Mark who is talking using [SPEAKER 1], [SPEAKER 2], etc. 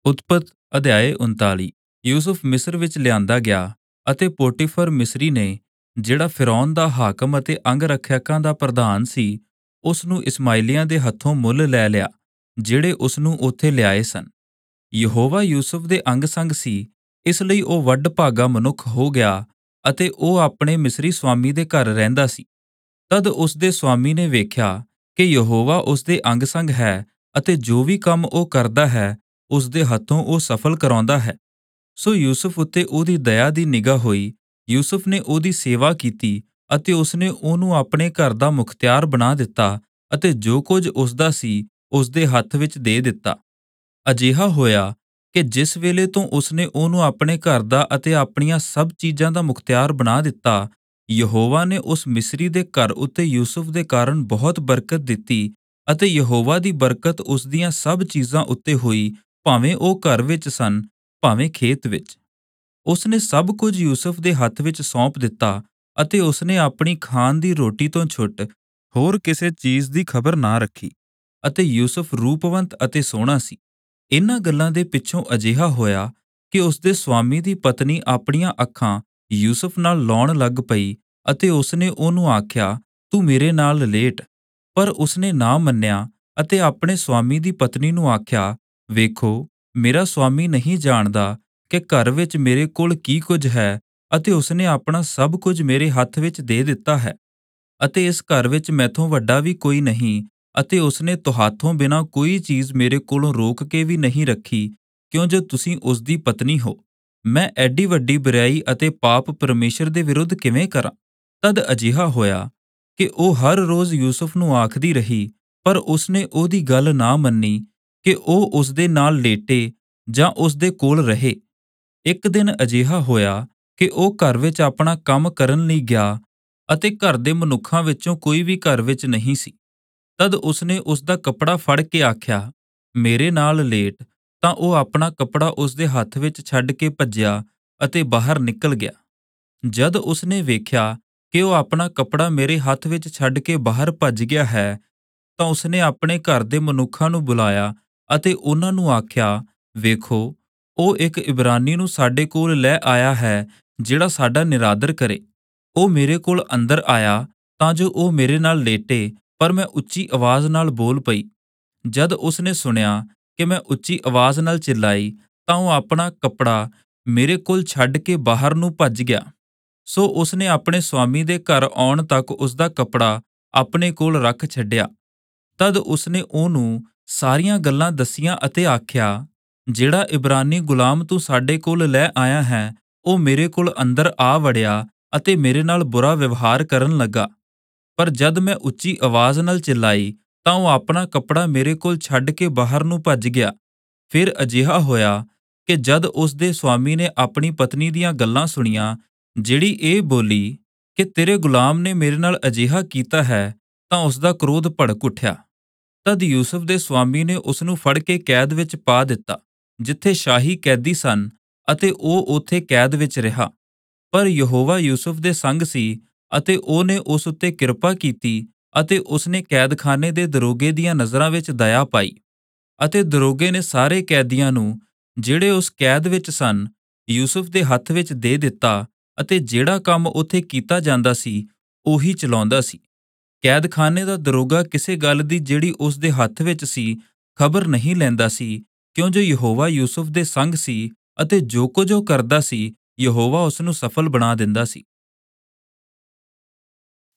[SPEAKER 1] ਉਤਪਤ ਅਧਿਆਇ 39। ਯੂਸੁਫ ਮਿਸਰ ਵਿੱਚ ਲਿਆਂਦਾ ਗਿਆ ਅਤੇ ਪੋਟੀਫਰ ਮਿਸਰੀ ਨੇ, ਜਿਹੜਾ ਫ਼ਿਰੌਨ ਦਾ ਹਾਕਮ ਅਤੇ ਅੰਗ ਰੱਖਿਅਕਾਂ ਦਾ ਪ੍ਰਧਾਨ ਸੀ, ਉਸ ਨੂੰ ਇਸਮਾਏਲੀਆਂ ਦੇ ਹੱਥੋਂ ਮੁੱਲ ਲੈ ਲਿਆ, ਜਿਹੜੇ ਉਸ ਨੂੰ ਉੱਥੇ ਲਿਆਏ ਸਨ। ਯਹੋਵਾ ਯੂਸੁਫ ਦੇ ਅੰਗ ਸੰਗ ਸੀ, ਇਸ ਲਈ ਉਹ ਵੱਡਭਾਗਾ ਮਨੁੱਖ ਹੋ ਗਿਆ ਅਤੇ ਉਹ ਆਪਣੇ ਮਿਸਰੀ ਸਵਾਮੀ ਦੇ ਘਰ ਰਹਿੰਦਾ ਸੀ। ਤਦ ਉਸ ਦੇ ਸਵਾਮੀ ਨੇ ਵੇਖਿਆ ਕਿ ਯਹੋਵਾ ਉਸ ਦੇ ਅੰਗ ਸੰਗ ਹੈ ਅਤੇ ਜੋ ਵੀ ਕੰਮ ਉਹ ਕਰਦਾ ਹੈ, ਉਸ ਦੇ ਹੱਥੋਂ ਉਹ ਸਫਲ ਕਰਾਉਂਦਾ ਹੈ। ਸੋ ਯੂਸੁਫ ਉੱਤੇ ਉਹਦੀ ਦਇਆ ਦੀ ਨਿਗਾਹ ਹੋਈ। ਯੂਸੁਫ ਨੇ ਉਹਦੀ ਸੇਵਾ ਕੀਤੀ ਅਤੇ ਉਸਨੇ ਉਹਨੂੰ ਆਪਣੇ ਘਰ ਦਾ ਮੁਖਤਿਆਰ ਬਣਾ ਦਿੱਤਾ ਅਤੇ ਜੋ ਕੁਝ ਉਸਦਾ ਸੀ, ਉਸਦੇ ਹੱਥ ਵਿੱਚ ਦੇ ਦਿੱਤਾ। ਅਜਿਹਾ ਹੋਇਆ ਕਿ ਜਿਸ ਵੇਲੇ ਤੋਂ ਉਸਨੇ ਉਹਨੂੰ ਆਪਣੇ ਘਰ ਦਾ ਅਤੇ ਆਪਣੀਆਂ ਸਭ ਚੀਜ਼ਾਂ ਦਾ ਮੁਖਤਿਆਰ ਬਣਾ ਦਿੱਤਾ, ਯਹੋਵਾ ਨੇ ਉਸ ਮਿਸਰੀ ਦੇ ਘਰ ਉੱਤੇ ਯੂਸੁਫ ਦੇ ਕਾਰਨ ਬਹੁਤ ਬਰਕਤ ਦਿੱਤੀ ਅਤੇ ਯਹੋਵਾ ਦੀ ਬਰਕਤ ਉਸ ਦੀਆਂ ਸਭ ਚੀਜ਼ਾਂ ਉੱਤੇ ਹੋਈ, ਭਾਵੇਂ ਉਹ ਘਰ ਵਿੱਚ ਸਨ, ਭਾਵੇਂ ਖੇਤ ਵਿੱਚ। ਉਸਨੇ ਸਭ ਕੁਝ ਯੂਸੁਫ ਦੇ ਹੱਥ ਵਿੱਚ ਸੌਂਪ ਦਿੱਤਾ ਅਤੇ ਉਸਨੇ ਆਪਣੀ ਖਾਣ ਦੀ ਰੋਟੀ ਤੋਂ ਛੁੱਟ ਹੋਰ ਕਿਸੇ ਚੀਜ਼ ਦੀ ਖਬਰ ਨਾ ਰੱਖੀ। ਅਤੇ ਯੂਸੁਫ ਰੂਪਵੰਤ ਅਤੇ ਸੋਹਣਾ ਸੀ। ਇਹਨਾਂ ਗੱਲਾਂ ਦੇ ਪਿੱਛੋਂ ਅਜਿਹਾ ਹੋਇਆ ਕਿ ਉਸਦੇ ਸਵਾਮੀ ਦੀ ਪਤਨੀ ਆਪਣੀਆਂ ਅੱਖਾਂ ਯੂਸੁਫ ਨਾਲ ਲਾਉਣ ਲੱਗ ਪਈ ਅਤੇ ਉਸਨੇ ਉਹਨੂੰ ਆਖਿਆ, ਤੂੰ ਮੇਰੇ ਨਾਲ ਲੇਟ। ਪਰ ਉਸਨੇ ਨਾ ਮੰਨਿਆ ਅਤੇ ਆਪਣੇ ਸਵਾਮੀ ਦੀ ਪਤਨੀ ਨੂੰ ਆਖਿਆ, ਵੇਖੋ, ਮੇਰਾ ਸਵਾਮੀ ਨਹੀਂ ਜਾਣਦਾ ਕਿ ਘਰ ਵਿੱਚ ਮੇਰੇ ਕੋਲ ਕੀ ਕੁਝ ਹੈ ਅਤੇ ਉਸਨੇ ਆਪਣਾ ਸਭ ਕੁਝ ਮੇਰੇ ਹੱਥ ਵਿੱਚ ਦੇ ਦਿੱਤਾ ਹੈ ਅਤੇ ਇਸ ਘਰ ਵਿੱਚ ਮੈਥੋਂ ਵੱਡਾ ਵੀ ਕੋਈ ਨਹੀਂ ਅਤੇ ਉਸਨੇ ਤੁਹਾਥੋਂ ਬਿਨਾਂ ਕੋਈ ਚੀਜ਼ ਮੇਰੇ ਕੋਲੋਂ ਰੋਕ ਕੇ ਵੀ ਨਹੀਂ ਰੱਖੀ, ਕਿਉਂ ਜੋ ਤੁਸੀਂ ਉਸਦੀ ਪਤਨੀ ਹੋ। ਮੈਂ ਐਡੀ ਵੱਡੀ ਬੁਰਾਈ ਅਤੇ ਪਾਪ ਪਰਮੇਸ਼ਰ ਦੇ ਵਿਰੁੱਧ ਕਿਵੇਂ ਕਰਾਂ? ਤਦ ਅਜਿਹਾ ਹੋਇਆ ਕਿ ਉਹ ਹਰ ਰੋਜ਼ ਯੂਸੁਫ ਨੂੰ ਆਖਦੀ ਰਹੀ, ਪਰ ਉਸਨੇ ਉਹਦੀ ਗੱਲ ਨਾ ਮੰਨੀ ਕਿ ਉਹ ਉਸਦੇ ਨਾਲ ਲੇਟੇ ਜਾਂ ਉਸਦੇ ਕੋਲ ਰਹੇ। ਇੱਕ ਦਿਨ ਅਜਿਹਾ ਹੋਇਆ ਕਿ ਉਹ ਘਰ ਵਿੱਚ ਆਪਣਾ ਕੰਮ ਕਰਨ ਲਈ ਗਿਆ ਅਤੇ ਘਰ ਦੇ ਮਨੁੱਖਾਂ ਵਿੱਚੋਂ ਕੋਈ ਵੀ ਘਰ ਵਿੱਚ ਨਹੀਂ ਸੀ। ਤਦ ਉਸਨੇ ਉਸਦਾ ਕੱਪੜਾ ਫੜ ਕੇ ਆਖਿਆ, ਮੇਰੇ ਨਾਲ ਲੇਟ। ਤਾਂ ਉਹ ਆਪਣਾ ਕੱਪੜਾ ਉਸਦੇ ਹੱਥ ਵਿੱਚ ਛੱਡ ਕੇ ਭੱਜਿਆ ਅਤੇ ਬਾਹਰ ਨਿਕਲ ਗਿਆ। ਜਦ ਉਸਨੇ ਵੇਖਿਆ ਕਿ ਉਹ ਆਪਣਾ ਕੱਪੜਾ ਮੇਰੇ ਹੱਥ ਵਿੱਚ ਛੱਡ ਕੇ ਬਾਹਰ ਭੱਜ ਗਿਆ ਹੈ, ਤਾਂ ਉਸਨੇ ਆਪਣੇ ਘਰ ਦੇ ਮਨੁੱਖਾਂ ਨੂੰ ਬੁਲਾਇਆ ਅਤੇ ਉਹਨਾਂ ਨੂੰ ਆਖਿਆ, ਵੇਖੋ, ਉਹ ਇੱਕ ਇਬਰਾਨੀ ਨੂੰ ਸਾਡੇ ਕੋਲ ਲੈ ਆਇਆ ਹੈ, ਜਿਹੜਾ ਸਾਡਾ ਨਿਰਾਦਰ ਕਰੇ। ਉਹ ਮੇਰੇ ਕੋਲ ਅੰਦਰ ਆਇਆ ਤਾਂ ਜੋ ਉਹ ਮੇਰੇ ਨਾਲ ਲੇਟੇ, ਪਰ ਮੈਂ ਉੱਚੀ ਆਵਾਜ਼ ਨਾਲ ਬੋਲ ਪਈ। ਜਦ ਉਸਨੇ ਸੁਣਿਆ ਕਿ ਮੈਂ ਉੱਚੀ ਆਵਾਜ਼ ਨਾਲ ਚਿল্ਲਾਈ, ਤਾਂ ਉਹ ਆਪਣਾ ਕੱਪੜਾ ਮੇਰੇ ਕੋਲ ਛੱਡ ਕੇ ਬਾਹਰ ਨੂੰ ਭੱਜ ਗਿਆ। ਸੋ ਉਸਨੇ ਆਪਣੇ ਸਵਾਮੀ ਦੇ ਘਰ ਆਉਣ ਤੱਕ ਉਸਦਾ ਕੱਪੜਾ ਆਪਣੇ ਕੋਲ ਰੱਖ ਛੱਡਿਆ। ਤਦ ਉਸਨੇ ਉਹਨੂੰ ਸਾਰੀਆਂ ਗੱਲਾਂ ਦੱਸੀਆਂ ਅਤੇ ਆਖਿਆ, ਜਿਹੜਾ ਇਬਰਾਨੀ ਗੁਲਾਮ ਤੂੰ ਸਾਡੇ ਕੋਲ ਲੈ ਆਇਆ ਹੈ, ਉਹ ਮੇਰੇ ਕੋਲ ਅੰਦਰ ਆ ਵੜਿਆ ਅਤੇ ਮੇਰੇ ਨਾਲ ਬੁਰਾ ਵਿਵਹਾਰ ਕਰਨ ਲੱਗਾ। ਪਰ ਜਦ ਮੈਂ ਉੱਚੀ ਆਵਾਜ਼ ਨਾਲ ਚਿল্ਲਾਈ, ਤਾਂ ਉਹ ਆਪਣਾ ਕੱਪੜਾ ਮੇਰੇ ਕੋਲ ਛੱਡ ਕੇ ਬਾਹਰ ਨੂੰ ਭੱਜ ਗਿਆ। ਫਿਰ ਅਜਿਹਾ ਹੋਇਆ ਕਿ ਜਦ ਉਸ ਦੇ ਸਵਾਮੀ ਨੇ ਆਪਣੀ ਪਤਨੀ ਦੀਆਂ ਗੱਲਾਂ ਸੁਣੀਆਂ, ਜਿਹੜੀ ਇਹ ਬੋਲੀ ਕਿ ਤੇਰੇ ਗੁਲਾਮ ਨੇ ਮੇਰੇ ਨਾਲ ਅਜਿਹਾ ਕੀਤਾ ਹੈ, ਤਾਂ ਉਸਦਾ ਕ੍ਰੋਧ ਭੜਕ ਉੱਠਿਆ। ਤਦ ਯੂਸੁਫ ਦੇ ਸਵਾਮੀ ਨੇ ਉਸਨੂੰ ਫੜ ਕੇ ਕੈਦ ਵਿੱਚ ਪਾ ਦਿੱਤਾ, ਜਿੱਥੇ ਸ਼ਾਹੀ ਕੈਦੀ ਸਨ, ਅਤੇ ਉਹ ਉੱਥੇ ਕੈਦ ਵਿੱਚ ਰਿਹਾ। ਪਰ ਯਹੋਵਾ ਯੂਸੁਫ ਦੇ ਸੰਗ ਸੀ ਅਤੇ ਉਹਨੇ ਉਸ ਉੱਤੇ ਕਿਰਪਾ ਕੀਤੀ ਅਤੇ ਉਸਨੇ ਕੈਦਖਾਨੇ ਦੇ ਦਰੋਗੇ ਦੀਆਂ ਨਜ਼ਰਾਂ ਵਿੱਚ ਦਇਆ ਪਾਈ। ਅਤੇ ਦਰੋਗੇ ਨੇ ਸਾਰੇ ਕੈਦੀਆਂ ਨੂੰ, ਜਿਹੜੇ ਉਸ ਕੈਦ ਵਿੱਚ ਸਨ, ਯੂਸੁਫ ਦੇ ਹੱਥ ਵਿੱਚ ਦੇ ਦਿੱਤਾ ਅਤੇ ਜਿਹੜਾ ਕੰਮ ਉੱਥੇ ਕੀਤਾ ਜਾਂਦਾ ਸੀ, ਉਹੀ ਚਲਾਉਂਦਾ ਸੀ। ਕੈਦਖਾਨੇ ਦਾ ਦਰੋਗਾ ਕਿਸੇ ਗੱਲ ਦੀ ਜਿਹੜੀ ਉਸ ਦੇ ਹੱਥ ਵਿੱਚ ਸੀ, ਖਬਰ ਨਹੀਂ ਲੈਂਦਾ ਸੀ, ਕਿਉਂ ਜੋ ਯਹੋਵਾ ਯੂਸੁਫ ਦੇ ਸੰਗ ਸੀ ਅਤੇ ਜੋ ਕੁਝ ਉਹ ਕਰਦਾ ਸੀ, ਯਹੋਵਾ ਉਸ ਨੂੰ ਸਫਲ ਬਣਾ ਦਿੰਦਾ ਸੀ।